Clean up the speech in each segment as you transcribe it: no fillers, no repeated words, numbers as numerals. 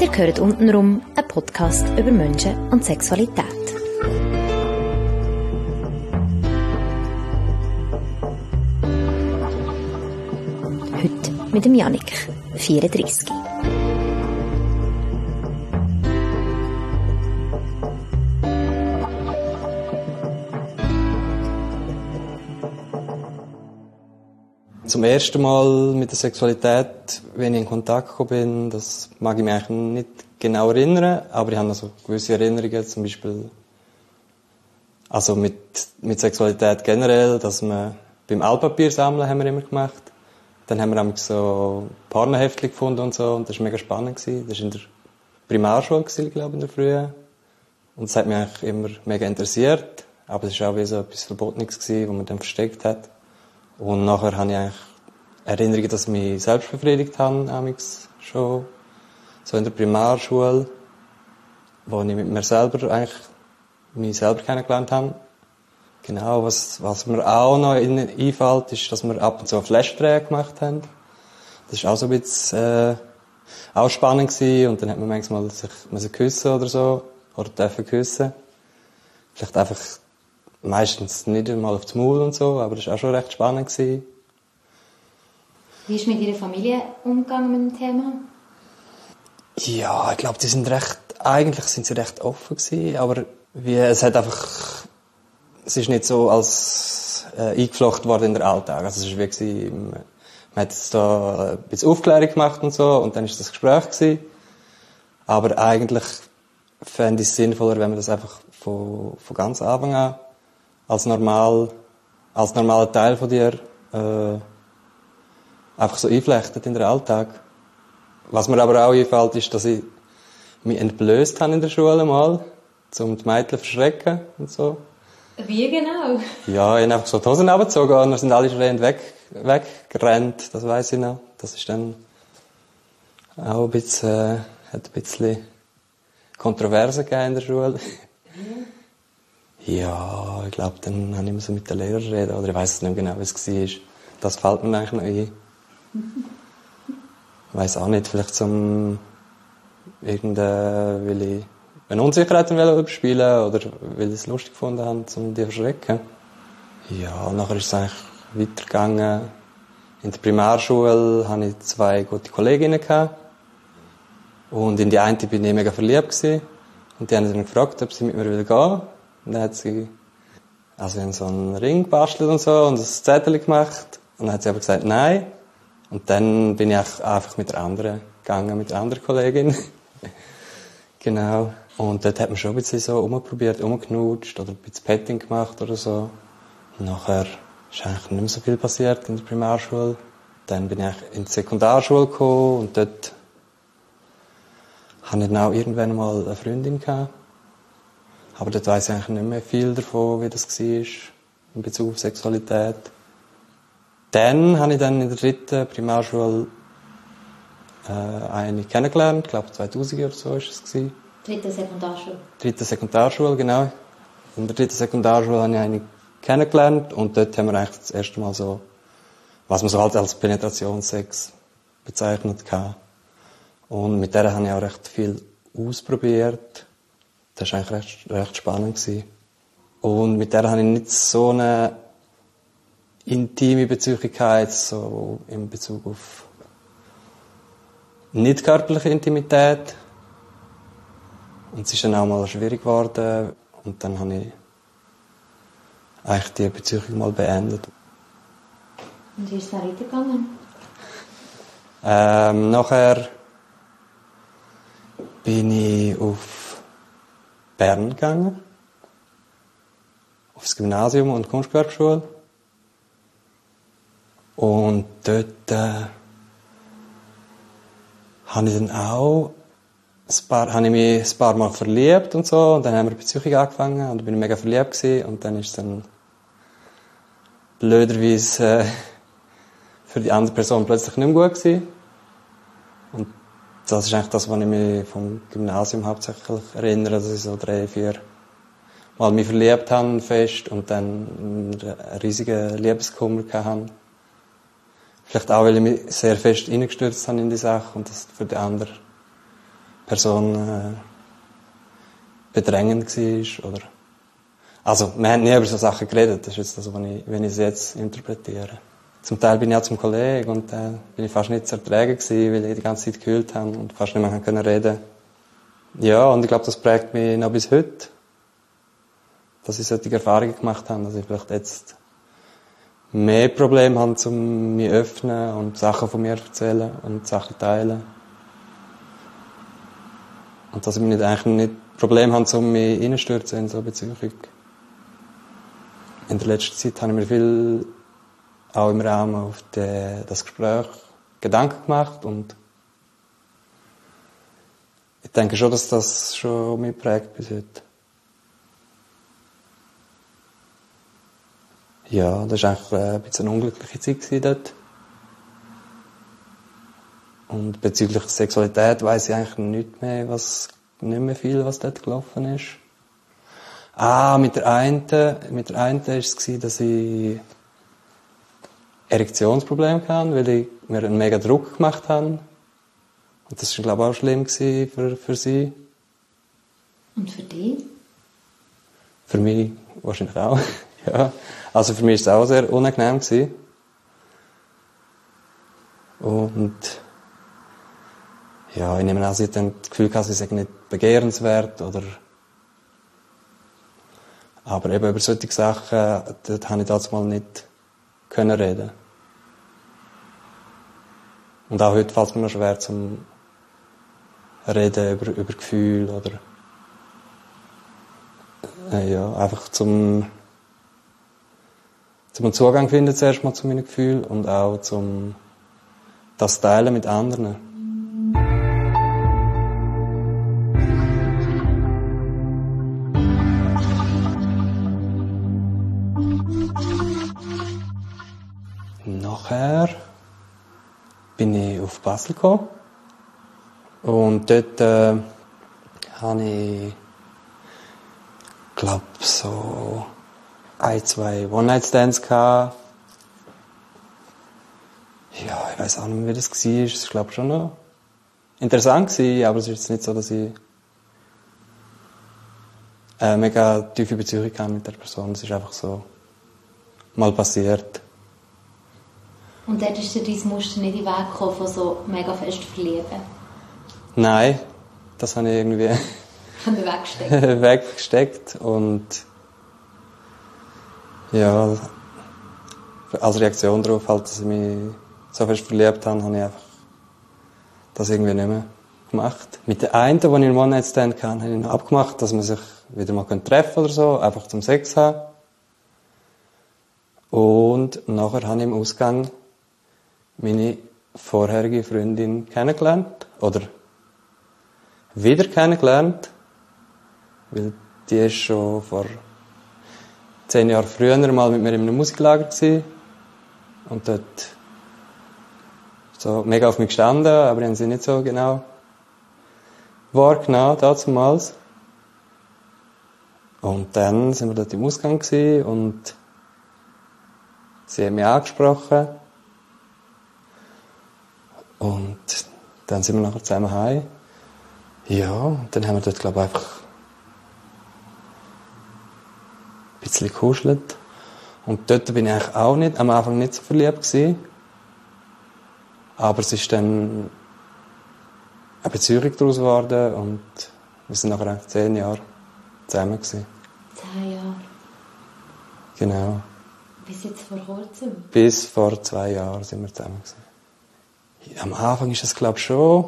Ihr hört untenrum einen Podcast über Menschen und Sexualität. Heute mit dem Jannik, 34. Zum ersten Mal mit der Sexualität, wenn ich in Kontakt gekommen bin, das mag ich mich eigentlich nicht genau erinnern, aber ich habe noch so gewisse Erinnerungen, zum Beispiel also mit Sexualität generell, dass wir beim Altpapier sammeln haben wir immer gemacht. Dann haben wir so Pornoheftchen gefunden und so, und das war mega spannend. Das war in der Primarschule, glaube ich, in der Früh. Und das hat mich eigentlich immer mega interessiert, aber es war auch wie so etwas Verbotenes, was man dann versteckt hat. Und nachher habe ich eigentlich Erinnerungen, dass ich mich selbst befriedigt habe, schon so in der Primarschule, wo ich mit mir selber eigentlich mich selber kennengelernt habe. Genau, was mir auch noch einfällt, ist, dass wir ab und zu Flashdrehen gemacht haben. Das war auch so ein bisschen auch spannend gewesen, und dann hat man manchmal sich küssen oder so, oder dürfen küssen. Vielleicht einfach meistens nicht einmal auf das Maul und so, aber das war auch schon recht spannend gewesen. Wie ist mit Ihrer Familie umgegangen mit dem Thema? Ja, ich glaube, eigentlich sind sie recht offen gewesen, aber es ist nicht so als eingeflochten worden in den Alltag. Also es ist wie man hat jetzt da ein bisschen Aufklärung gemacht und so, und dann ist das Gespräch gewesen. Aber eigentlich fände ich es sinnvoller, wenn man das einfach von ganz Anfang an als normaler Teil von dir einfach so einflechtet in den Alltag. Was mir aber auch einfällt, ist, dass ich mich entblößt habe in der Schule mal, um die Mädchen zu verschrecken und so. Wie genau? Ja, ich habe einfach so die Hosen runtergezogen und dann sind alle schreiend weggerannt, das weiss ich noch. Das ist dann auch hat ein bisschen Kontroverse gegeben in der Schule. Ja, ich glaube, dann habe ich immer so mit den Lehrern reden, oder ich weiss nicht mehr genau, wie es war. Das fällt mir eigentlich noch ein. Ich weiss auch nicht, vielleicht weil ich eine Unsicherheit überspielen oder weil ich es lustig gefunden habe, um die zu verschrecken. Ja, nachher ist es eigentlich weitergegangen. In der Primarschule hatte ich 2 gute Kolleginnen gehabt. Und in die eine bin ich mega verliebt gewesen. Und die haben dann gefragt, ob sie mit mir gehen will. Und dann hat sie so einen Ring gebastelt und so und ein Zettel gemacht. Und dann hat sie aber gesagt, nein. Und dann bin ich einfach mit der anderen gegangen, mit der anderen Kollegin. Genau. Und dort hat man schon ein bisschen so rumgeknutscht oder ein bisschen Petting gemacht oder so. Und nachher ist eigentlich nicht mehr so viel passiert in der Primarschule. Dann bin ich in die Sekundarschule gekommen und dort hatte ich dann auch irgendwann mal eine Freundin gehabt. Aber dort weiss ich eigentlich nicht mehr viel davon, wie das war in Bezug auf Sexualität. Dann habe ich in der 3. Primarschule eine kennengelernt, ich glaube 2000 oder so war es. 3. Sekundarschule? 3. Sekundarschule, genau. In der 3. Sekundarschule habe ich eine kennengelernt und dort haben wir eigentlich das erste Mal so, was man so halt als Penetrationssex bezeichnet hatte. Und mit der habe ich auch recht viel ausprobiert. Das war eigentlich recht spannend gewesen. Und mit der habe ich nicht so eine intime Bezüglichkeit, so in Bezug auf nicht körperliche Intimität. Und es ist dann auch mal schwierig geworden. Und dann habe ich eigentlich die Beziehung mal beendet. Und wie ist es dann weitergegangen? Nachher bin ich auf Bern gegangen. Aufs Gymnasium und Kunstgewerbeschule. Und dort habe ich dann auch habe ich mich ein paar Mal verliebt und so, und dann haben wir eine Beziehung angefangen und bin ich mega verliebt gewesen, und dann ist es dann blöderweise für die andere Person plötzlich nicht mehr gut gewesen. Und das ist eigentlich das, was ich mich vom Gymnasium hauptsächlich erinnere, dass ich so 3-4 Mal mich verliebt habe fest und dann einen riesigen Liebeskummer hatte. Vielleicht auch, weil ich mich sehr fest reingestürzt habe in die Sache und das für die andere Person bedrängend war. Oder also, wir haben nie über so Sachen geredet. Das ist jetzt das, wenn ich es jetzt interpretiere. Zum Teil bin ich auch zum Kollegen und bin ich fast nicht zu ertragen gewesen, weil ich die ganze Zeit gekühlt habe und fast nicht mehr reden konnte. Ja, und ich glaube, das prägt mich noch bis heute, dass ich solche Erfahrungen gemacht habe, dass ich vielleicht jetzt mehr Probleme habe, um mich zu öffnen und Sachen von mir erzählen und Sachen teilen. Und dass ich eigentlich nicht Probleme habe, um mich reinzustürzen in so eine Beziehung. In der letzten Zeit habe ich mir viel auch im Rahmen auf das Gespräch Gedanken gemacht und ich denke schon, dass das schon mich prägt bis heute. Ja, das war eigentlich ein bisschen eine unglückliche Zeit dort. Und bezüglich Sexualität weiss ich eigentlich nicht mehr viel, was dort gelaufen ist. Mit der einen war es, dass ich Erektionsprobleme hatte, weil ich mir einen mega Druck gemacht habe. Und das war, glaube ich, auch schlimm für sie. Und für dich? Für mich wahrscheinlich auch. Ja. Also für mich war es auch sehr unangenehm gewesen. Und ja, ich nehme an, sie hat dann das Gefühl gehabt, sie sei nicht begehrenswert oder. Aber eben über solche Sachen, dort habe ich damals mal nicht können reden. Und auch heute fällt es mir noch schwer zum Reden über Gefühle oder ja, einfach zum einen Zugang finden zuerst mal zu meinen Gefühlen und auch zum das Teilen mit anderen. Nachher bin ich auf Basel gekommen und dort habe ich, glaube so 2 One-Night-Stands gehabt. Ja, ich weiss auch nicht mehr, wie das war. Es war, glaube ich, schon noch interessant gewesen, aber es ist jetzt nicht so, dass ich eine mega tiefe Beziehung hatte mit der Person. Es ist einfach so mal passiert. Und dort ist dir dein Muster nicht in den Weg gekommen, von so mega fest verlieben? Nein, das habe ich irgendwie weggesteckt. Und ja, als Reaktion darauf, halt, dass ich mich so fest verliebt habe, habe ich einfach das irgendwie nicht mehr gemacht. Mit der einen, die ich in One-Night-Stand hatte, habe ich noch abgemacht, dass man sich wieder mal treffen oder so, einfach zum Sex haben. Und nachher habe ich im Ausgang meine vorherige Freundin kennengelernt. Oder wieder kennengelernt. Weil die ist schon vor 10 Jahren früher mal mit mir in einem Musiklager gewesen. Und dort so mega auf mich gestanden, aber ich habe sie nicht so genau wahrgenommen, damals. Und dann sind wir dort im Ausgang gewesen und sie hat mich angesprochen. Und dann sind wir nachher zusammen heim. Ja, und dann haben wir dort, glaube ich, einfach ein bisschen gekuschelt. Und dort bin ich eigentlich auch nicht, am Anfang nicht so verliebt gewesen. Aber es ist dann eine Beziehung daraus geworden und wir sind nachher 10 Jahre zusammen gewesen. 10 Jahre? Genau. Bis jetzt vor kurzem? Bis vor 2 Jahren sind wir zusammen gewesen. Am Anfang ist es, glaube ich, schon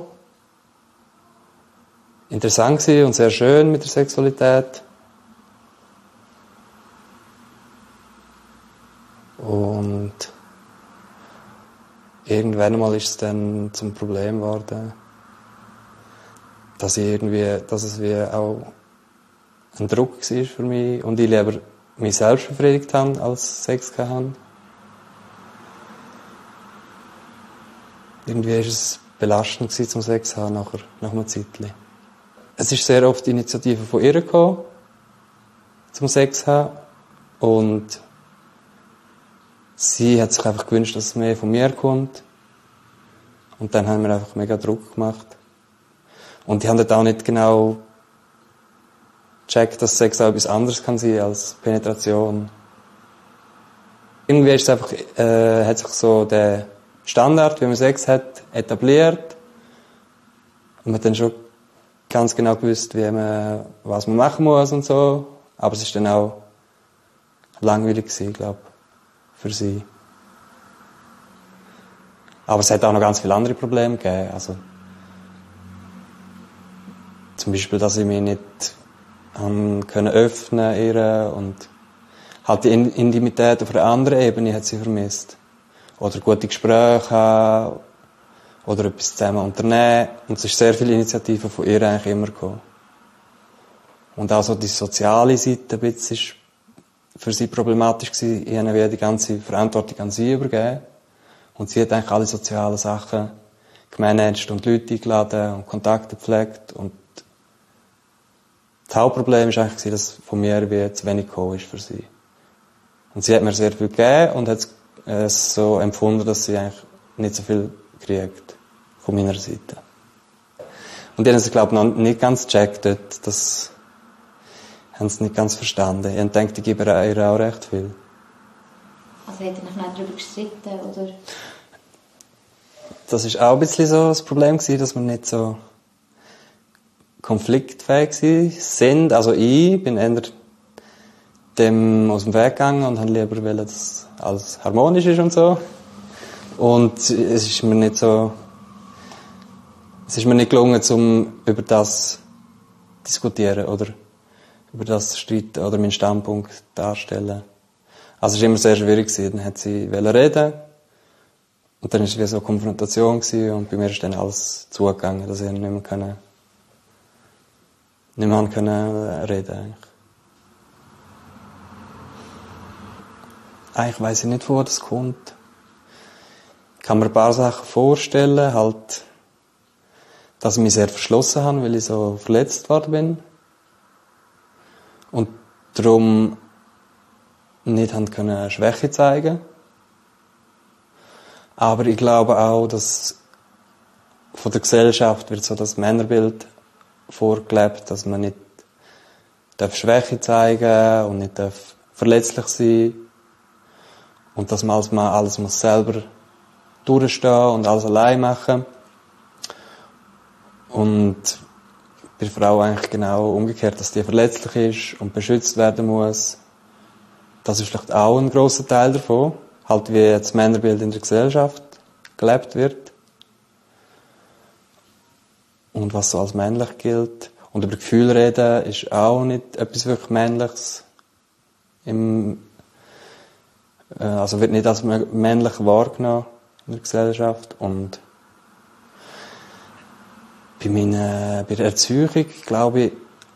interessant gewesen und sehr schön mit der Sexualität. Und irgendwann mal ist es dann zum Problem geworden, dass es wie auch ein Druck war für mich und ich lieber mich selbst befriedigt habe, als Sex gehabt habe. Irgendwie war es belastend zum Sex haben nach einem Zeitchen. Es ist sehr oft die Initiative von ihr gekommen, zum Sex haben. Und sie hat sich einfach gewünscht, dass es mehr von mir kommt. Und dann haben wir einfach mega Druck gemacht. Und die haben dort auch nicht genau gecheckt, dass Sex auch etwas anderes kann sein als Penetration. Irgendwie ist es einfach, hat sich so der Standard, wie man Sex hat, etabliert. Und man hat dann schon ganz genau gewusst, was man machen muss und so. Aber es ist dann auch langweilig gewesen, glaube ich, für sie. Aber es hat auch noch ganz viele andere Probleme gegeben. Also, zum Beispiel, dass ich mich nicht können öffnen ihr und halt die Intimität auf einer anderen Ebene hat sie vermisst. Oder gute Gespräche haben, oder etwas zusammen unternehmen. Und es ist sehr viele Initiativen von ihr eigentlich immer gekommen. Und auch so die soziale Seite ein bisschen ist für sie problematisch gewesen. Ich habe die ganze Verantwortung an sie übergeben. Und sie hat eigentlich alle sozialen Sachen gemanagt und Leute eingeladen und Kontakte gepflegt. Und das Hauptproblem war eigentlich, dass von mir wie zu wenig gekommen ist für sie. Und sie hat mir sehr viel gegeben und hat es so empfunden, dass sie eigentlich nicht so viel kriegt von meiner Seite. Und die haben es, glaube ich, noch nicht ganz gecheckt dort. Das haben sie nicht ganz verstanden. Ich denke, ich gebe ihr auch recht viel. Also hat er noch nicht darüber gestritten, oder? Das war auch ein bisschen so das Problem gewesen, dass wir nicht so konfliktfähig sind. Also ich bin eher dem aus dem Weg gegangen und habe lieber wollen, dass alles harmonisch ist und so. Und es ist mir nicht gelungen, um über das zu diskutieren oder über das zu streiten oder meinen Standpunkt darstellen. Also es war immer sehr schwierig gewesen. Dann hat sie reden und dann war es wie so eine Konfrontation gewesen und bei mir ist dann alles zugegangen, dass ich nicht mehr reden eigentlich. Eigentlich weiss ich nicht, wo das kommt. Ich kann mir ein paar Sachen vorstellen, halt, dass ich mich sehr verschlossen habe, weil ich so verletzt worden bin. Und darum nicht können Schwäche zeigen. Aber ich glaube auch, dass von der Gesellschaft wird so das Männerbild vorgelebt, dass man nicht Schwäche zeigen und nicht verletzlich sein und dass man alles muss selber durchstehen und alles allein machen. Und bei der Frau eigentlich genau umgekehrt, dass die verletzlich ist und beschützt werden muss. Das ist vielleicht auch ein grosser Teil davon. Halt wie das Männerbild in der Gesellschaft gelebt wird. Und was so als männlich gilt. Und über Gefühle reden ist auch nicht etwas wirklich Männliches. Also wird nicht als männlich wahrgenommen in der Gesellschaft. Und bei der Erziehung, glaube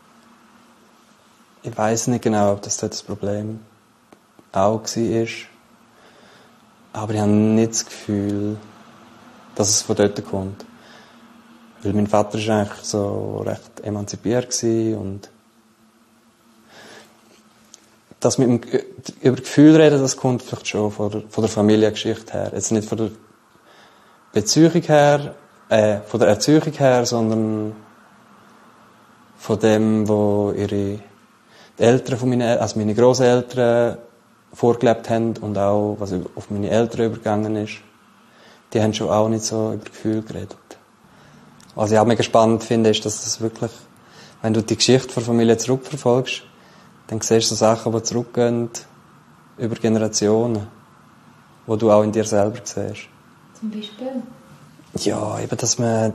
ich weiss nicht genau, ob das dort das Problem auch war. Aber ich habe nicht das Gefühl, dass es von dort kommt. Weil mein Vater war eigentlich so recht emanzipiert und das mit dem über Gefühl reden, das kommt vielleicht schon von der Familiengeschichte her. Jetzt nicht von der Beziehung her, von der Erziehung her, sondern von dem, wo die Eltern also meine Grosseltern vorgelebt haben und auch, was auf meine Eltern übergegangen ist. Die haben schon auch nicht so über Gefühl geredet. Was ich auch mega spannend finde, ist, dass das wirklich, wenn du die Geschichte der Familie zurückverfolgst, dann siehst du so Sachen, die zurückgehen über Generationen, die du auch in dir selber siehst. Zum Beispiel? Ja, eben, dass man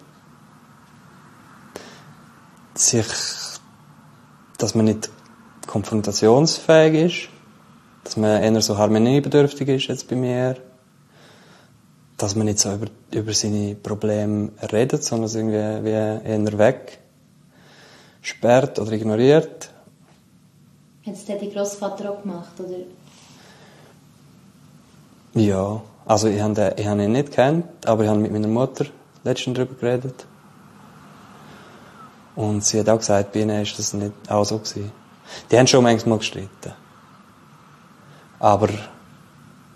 nicht konfrontationsfähig ist, dass man eher so harmoniebedürftig ist jetzt bei mir, dass man nicht so über seine Probleme redet, sondern es irgendwie eher wegsperrt oder ignoriert. Hat es dein Grossvater auch gemacht, oder? Ja, also ich habe ihn nicht gekannt, aber ich habe mit meiner Mutter letztens darüber geredet. Und sie hat auch gesagt, bei ihnen ist das nicht auch so gewesen. Die haben schon manchmal gestritten. Aber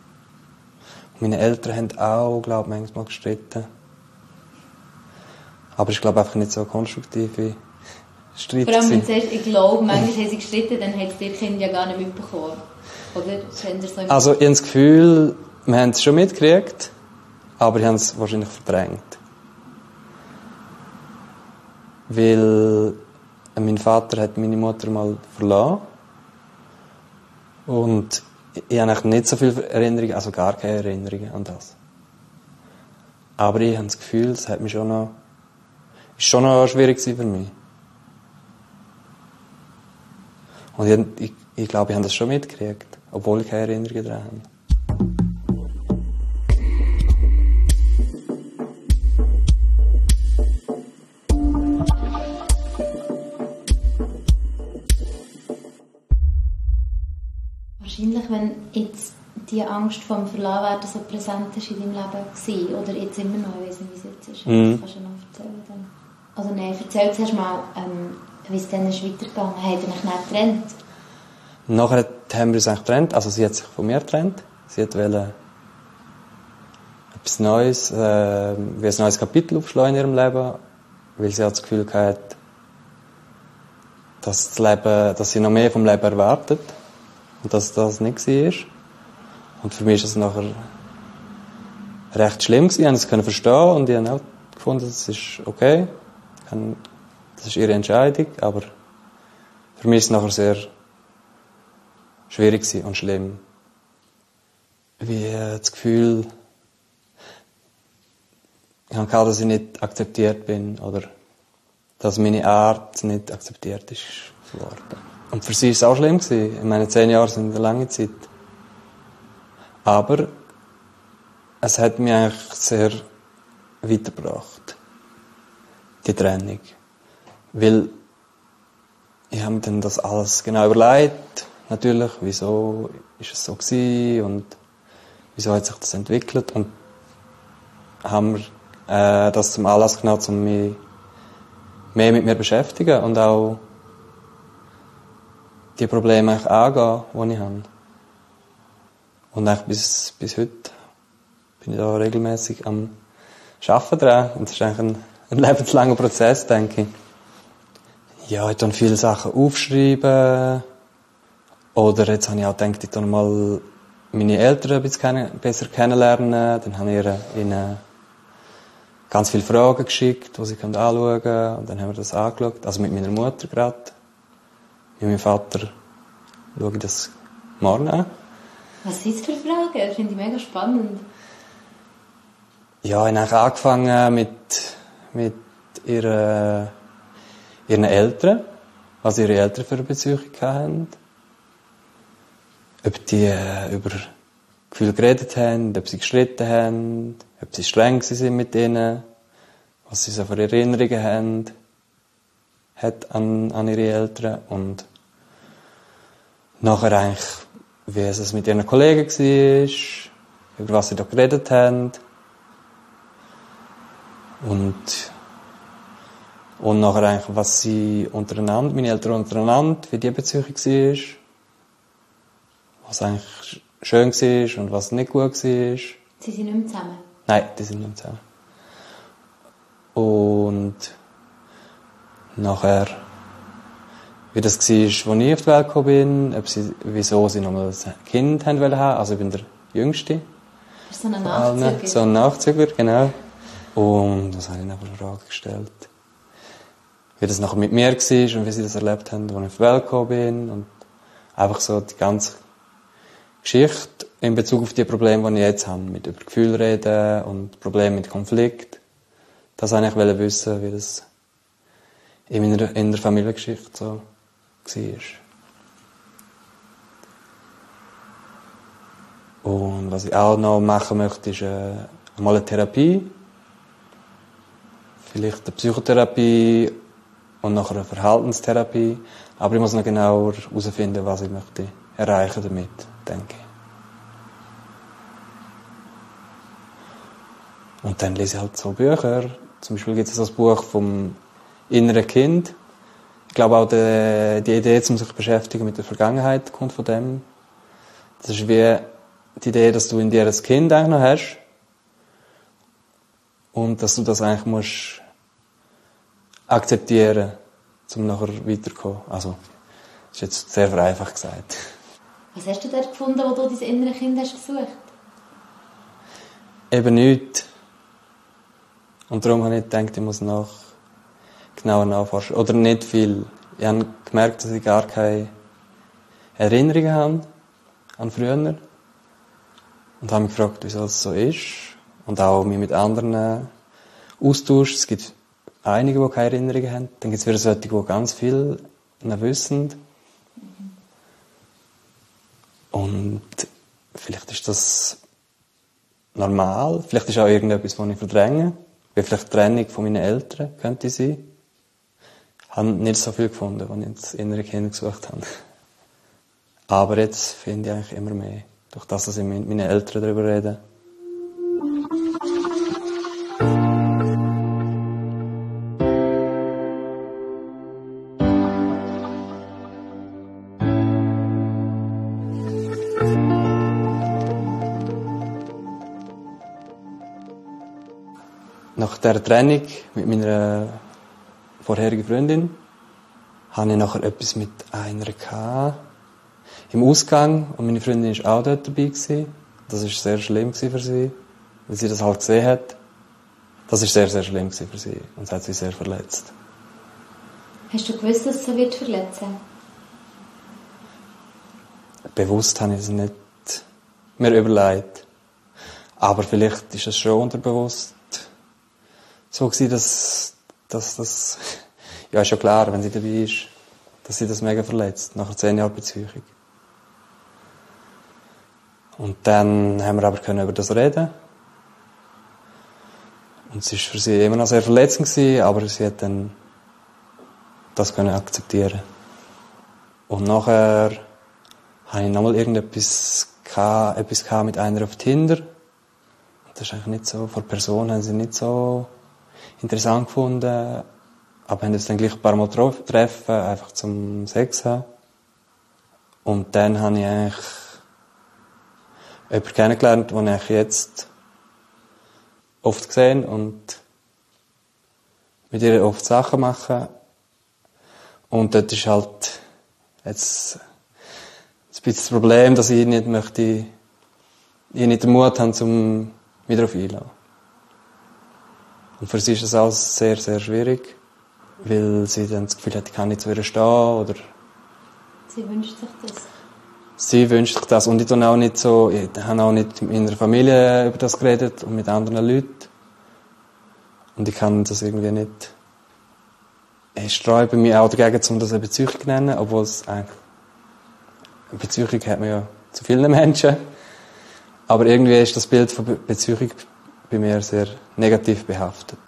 meine Eltern haben auch, glaube ich, manchmal gestritten. Aber ich glaube einfach nicht so konstruktive Streit. Vor allem, wenn du sagst, ich glaube, manchmal haben sie gestritten, dann haben die Kinder ja gar nicht mitbekommen. Oder? So Also, ich habe das Gefühl, wir haben es schon mitgekriegt, aber ich habe es wahrscheinlich verdrängt. Weil mein Vater hat meine Mutter mal verlassen. Und ich habe nicht so viele Erinnerungen, also gar keine Erinnerungen an das. Aber ich habe das Gefühl, es hat mich schon noch, ist schon noch schwierig für mich. Und ich glaube, ich habe das schon mitgekriegt, obwohl ich keine Erinnerungen daran habe. Wahrscheinlich, wenn jetzt die Angst vor dem Verlassen so präsent ist in deinem Leben war, oder jetzt immer noch, ich weiss nicht, wie es jetzt ist, das kannst du noch erzählen dann. Also nein, erzähl zuerst mal, wie es dann ist weitergegangen. Habt ihr euch nicht getrennt? Nachher haben wir uns eigentlich getrennt, also sie hat sich von mir getrennt. Sie wollte etwas Neues, wie ein neues Kapitel aufschlagen in ihrem Leben, weil sie hat das Gefühl hatte, dass sie noch mehr vom Leben erwartet. Und dass das nicht war. Und für mich war es nachher recht schlimm gewesen. Ich konnte es verstehen und ich habe auch gefunden, das ist okay. Das ist ihre Entscheidung. Aber für mich war es nachher sehr schwierig und schlimm. Wie das Gefühl, ich hatte, dass ich nicht akzeptiert bin oder dass meine Art nicht akzeptiert ist worden. Und für sie war es auch schlimm. Ich meine, 10 Jahre sind eine lange Zeit. Aber es hat mich eigentlich sehr weitergebracht, die Trennung. Weil ich habe mir dann das alles genau überlegt. Natürlich, wieso ist es so gewesen und wieso hat sich das entwickelt. Und haben wir das zum Anlass genommen, um mich mehr mit mir zu beschäftigen und auch die Probleme eigentlich angehen, die ich habe. Und eigentlich bis heute bin ich da regelmäßig am Arbeiten dran. Und das ist eigentlich ein lebenslanger Prozess, denke ich. Ja, ich tue viele Sachen aufschreiben. Oder jetzt habe ich auch gedacht, ich tue mal meine Eltern ein bisschen besser kennenlernen. Dann habe ich ihnen ganz viele Fragen geschickt, die sie anschauen können. Und dann haben wir das angeschaut. Also mit meiner Mutter gerade. Mit meinem Vater schaue ich das morgen an. Was sind das für Fragen? Das finde ich mega spannend. Ja, ich habe angefangen mit ihren Eltern, was ihre Eltern für eine Beziehung hatten. Ob die über Gefühle geredet haben, ob sie gestritten haben, ob sie streng sind mit ihnen, was sie so für Erinnerungen haben an ihre Eltern und nachher eigentlich, wie es mit ihren Kollegen war, über was sie da geredet haben und nachher eigentlich, was sie untereinander, meine Eltern untereinander, wie die Beziehung war, was eigentlich schön war und was nicht gut war. Sie sind nicht mehr zusammen? Nein, die sind nicht mehr zusammen. Und nachher, wie das war, als ich auf die Welt gekommen bin, wieso sie nochmal ein Kind haben wollen. Also ich bin der Jüngste. Bist du so ein Nachzügler? So ein Nachzügler, genau. Und was habe ich noch für Fragen gestellt? Wie das nachher mit mir war und wie sie das erlebt haben, als ich auf die Welt gekommen bin. Und einfach so die ganze Geschichte in Bezug auf die Probleme, die ich jetzt habe. Mit über Gefühle reden und Probleme mit Konflikt. Das wollte ich wissen, wie das in der Familiengeschichte so war. Und was ich auch noch machen möchte, ist mal eine Therapie. Vielleicht eine Psychotherapie und nachher eine Verhaltenstherapie. Aber ich muss noch genauer herausfinden, was ich möchte erreichen damit, denke ich. Und dann lese ich halt so Bücher. Zum Beispiel gibt es so ein Buch vom inneren Kind. Ich glaube auch, die Idee, um sich zu beschäftigen mit der Vergangenheit, kommt von dem. Das ist wie die Idee, dass du in dir ein Kind eigentlich noch hast. Und dass du das eigentlich musst akzeptieren, um nachher weiterzukommen. Also, das ist jetzt sehr vereinfacht gesagt. Was hast du dort gefunden, wo du dein innere Kind hast gesucht? Eben nichts. Und darum habe ich gedacht, ich muss genauer nachforschen. Oder nicht viel. Ich habe gemerkt, dass ich gar keine Erinnerungen habe an früher. Und habe mich gefragt, wieso das so ist. Und auch mich mit anderen austauscht. Es gibt einige, die keine Erinnerungen haben. Dann gibt es wieder solche, die ganz viel wissen. Und vielleicht ist das normal. Vielleicht ist auch irgendetwas, was ich verdränge. Wie vielleicht die Trennung von meinen Eltern könnte sein. Ich habe nicht so viel gefunden, als ich das innere Kind gesucht habe. Aber jetzt finde ich eigentlich immer mehr. Durch das, dass ich mit meinen Eltern darüber rede. Nach der Trennung mit meiner vorherigen Freundin hatte ich nachher etwas mit einer im Ausgang, und meine Freundin war auch dort dabei gewesen. Das war sehr schlimm für sie, weil sie das halt gesehen hat. Das war sehr, sehr schlimm für sie und es hat sie sehr verletzt. Hast du gewusst, dass es so wird verletzen? Bewusst habe ich es nicht mir überlegt. Aber vielleicht ist es schon unterbewusst so gewesen, dass das, ja, ist ja klar, wenn sie dabei ist, dass sie das mega verletzt, nach 10 Jahren Beziehung. Und dann haben wir aber über das reden. Und es war für sie immer noch sehr verletzend gewesen, aber sie hat dann das können akzeptieren. Und nachher habe ich nochmal etwas mit einer auf Tinder. Und das ist eigentlich nicht so, von der Person haben sie nicht so interessant gefunden, aber haben uns dann gleich ein paar Mal treffen, einfach zum Sex haben. Und dann habe ich eigentlich jemanden kennengelernt, den ich jetzt oft gesehen und mit ihr oft Sachen mache. Und dort ist halt jetzt ein bisschen das Problem, dass ich nicht den Mut habe, um mich darauf einzulassen. Und für sie ist das alles sehr, sehr schwierig, weil sie dann das Gefühl hat, ich kann nicht zu ihr stehen, oder... Sie wünscht sich das? Sie wünscht sich das. Und ich habe auch nicht mit meiner Familie über das geredet und mit anderen Leuten. Und ich kann das irgendwie nicht... Ich sträube mich auch dagegen, um das eine Beziehung zu nennen, obwohl es eigentlich... Eine Beziehung hat man ja zu vielen Menschen. Aber irgendwie ist das Bild von Beziehung bei mir sehr negativ behaftet.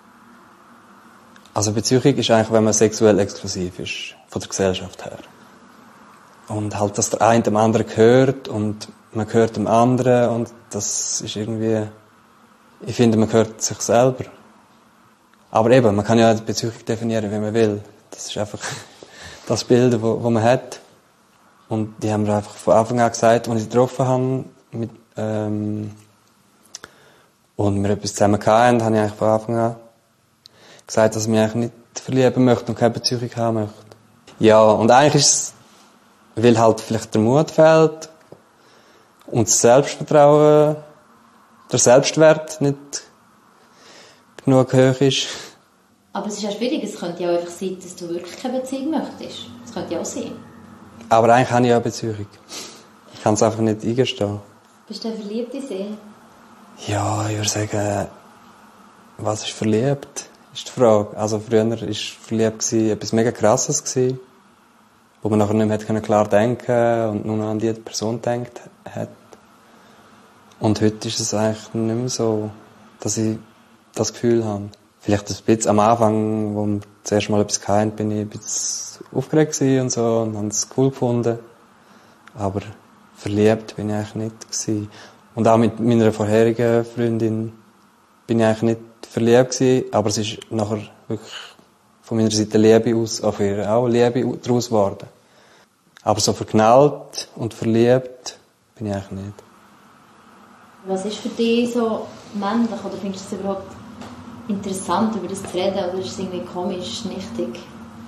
Also Beziehung ist eigentlich, wenn man sexuell exklusiv ist, von der Gesellschaft her. Und halt, dass der eine dem anderen gehört und man gehört dem anderen, und das ist irgendwie, ich finde, man gehört sich selber. Aber eben, man kann ja die Beziehung definieren, wie man will. Das ist einfach das Bild, das man hat. Und die haben mir einfach von Anfang an gesagt, als ich sie getroffen habe, und wir etwas zusammen hatten, habe ich eigentlich von Anfang an gesagt, dass ich mich eigentlich nicht verlieben möchte und keine Beziehung haben möchte. Ja, und eigentlich ist es, weil halt vielleicht der Mut fehlt und das Selbstvertrauen, der Selbstwert nicht genug hoch ist. Aber es ist ja schwierig, es könnte ja auch einfach sein, dass du wirklich keine Beziehung möchtest. Das könnte ja auch sein. Aber eigentlich habe ich ja eine Beziehung. Ich kann es einfach nicht eingestehen. Bist du verliebt in sie? Ja, ich würde sagen, was ist verliebt, ist die Frage. Also früher war verliebt etwas mega Krasses gewesen, wo man nachher nicht mehr klar denken und nur noch an die Person gedacht hat. Und heute ist es eigentlich nicht mehr so, dass ich das Gefühl habe. Vielleicht ein bisschen am Anfang, wo wir das erste Mal etwas hatten, bin ich ein bisschen aufgeregt und so und habe es cool gefunden. Aber verliebt bin ich eigentlich nicht gewesen. Und auch mit meiner vorherigen Freundin bin ich eigentlich nicht verliebt gewesen, aber es ist nachher wirklich von meiner Seite Liebe aus, auf ihr auch Liebe daraus geworden. Aber so verknallt und verliebt bin ich eigentlich nicht. Was ist für dich so männlich, oder findest du es überhaupt interessant, über das zu reden, oder ist es irgendwie komisch, nichtig?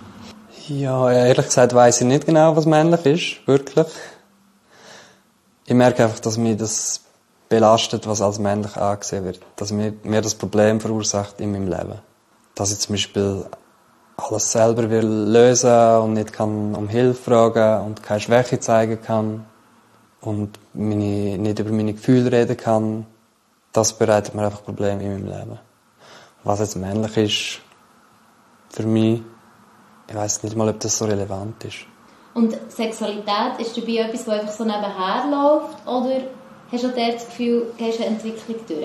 Ja, ehrlich gesagt weiss ich nicht genau, was männlich ist, wirklich. Ich merke einfach, dass mich das belastet, was als männlich angesehen wird. Dass mir das Problem verursacht in meinem Leben. Dass ich zum Beispiel alles selber will lösen und nicht kann um Hilfe fragen und keine Schwäche zeigen kann und nicht über meine Gefühle reden kann. Das bereitet mir einfach Probleme in meinem Leben. Was jetzt männlich ist, für mich, ich weiss nicht mal, ob das so relevant ist. Und Sexualität, ist dabei etwas, das einfach so nebenher läuft? Oder hast du auch das Gefühl, du gehst eine Entwicklung durch?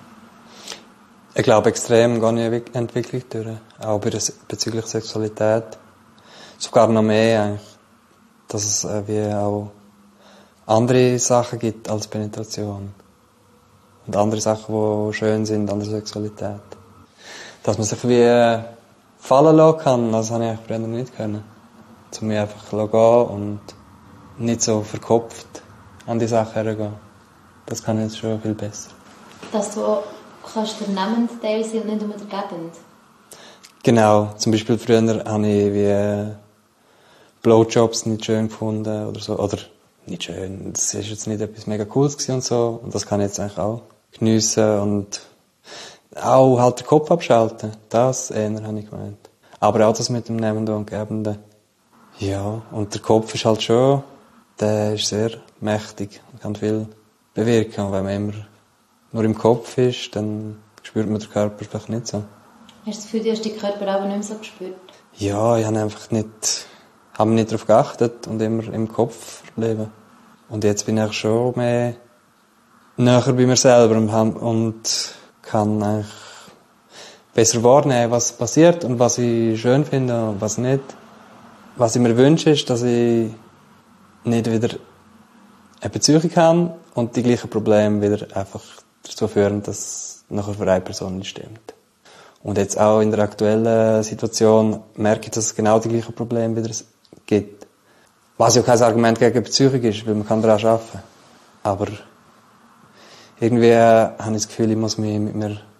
Ich glaube, extrem gehe ich eine Entwicklung durch. Auch bezüglich Sexualität. Sogar noch mehr eigentlich. Dass es wie auch andere Sachen gibt als Penetration. Und andere Sachen, die schön sind an der Sexualität. Dass man sich wie fallen lassen kann, das habe ich eigentlich früher nicht können. Zu mir einfach gehen und nicht so verkopft an die Sache hergehen. Das kann ich jetzt schon viel besser. Dass du kannst der nehmende Teil sein und nicht nur der gebende? Genau. Zum Beispiel früher habe ich wie Blowjobs nicht schön gefunden oder so. Oder nicht schön. Das ist jetzt nicht etwas mega Cooles gewesen und so. Und das kann ich jetzt eigentlich auch geniessen und auch halt den Kopf abschalten. Das eher habe ich gemeint. Aber auch das mit dem Nehmenden und Gebenden. Ja, und der Kopf ist halt schon, der ist sehr mächtig und kann viel bewirken. Und wenn man immer nur im Kopf ist, dann spürt man den Körper vielleicht nicht so. Hast du das Gefühl, du hast den Körper aber nicht mehr so gespürt? Ja, ich habe einfach nicht darauf geachtet und immer im Kopf leben. Und jetzt bin ich schon mehr näher bei mir selber und kann eigentlich besser wahrnehmen, was passiert und was ich schön finde und was nicht. Was ich mir wünsche, ist, dass ich nicht wieder eine Beziehung habe und die gleichen Probleme wieder einfach dazu führen, dass es nachher für eine Person nicht stimmt. Und jetzt auch in der aktuellen Situation merke ich, dass es genau die gleichen Probleme wieder gibt. Was ja kein Argument gegen Beziehung ist, weil man kann daran arbeiten. Aber irgendwie habe ich das Gefühl, ich muss mich mit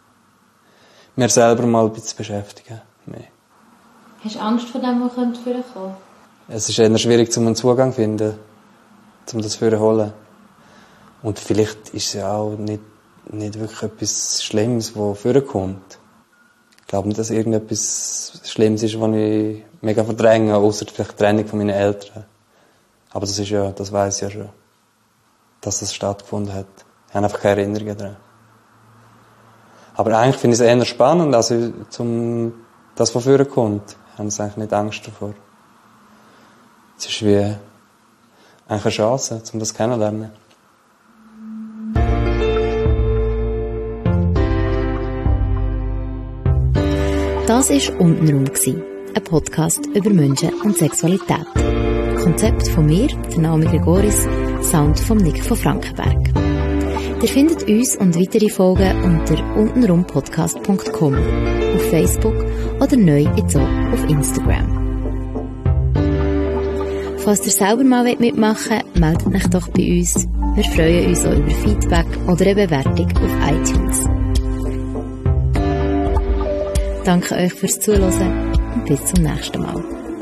mir selber mal ein bisschen beschäftigen. Mehr. Hast du Angst vor dem, was vorkommen könnte? Es ist eher schwierig, einen Zugang zu finden, um das zu holen. Und vielleicht ist es ja auch nicht wirklich etwas Schlimmes, was vorkommt. Ich glaube nicht, dass irgendetwas Schlimmes ist, was ich mega verdränge, außer vielleicht die Trennung von meinen Eltern. Aber das weiss ich ja schon, dass das stattgefunden hat. Ich habe einfach keine Erinnerungen daran. Aber eigentlich finde ich es eher spannend, also das, was vorkommt. Ich habe eigentlich nicht Angst davor. Es ist wie eigentlich eine Chance, um das kennenzulernen. Das war «Untenrum», ein Podcast über Menschen und Sexualität. Konzept von mir, der Naomi Gregoris, Sound von Nick von Frankenberg. Ihr findet uns und weitere Folgen unter untenrumpodcast.com, auf Facebook oder neu jetzt auch auf Instagram. Falls ihr selber mal mitmachen wollt, meldet euch doch bei uns. Wir freuen uns auch über Feedback oder eine Bewertung auf iTunes. Danke euch fürs Zuhören und bis zum nächsten Mal.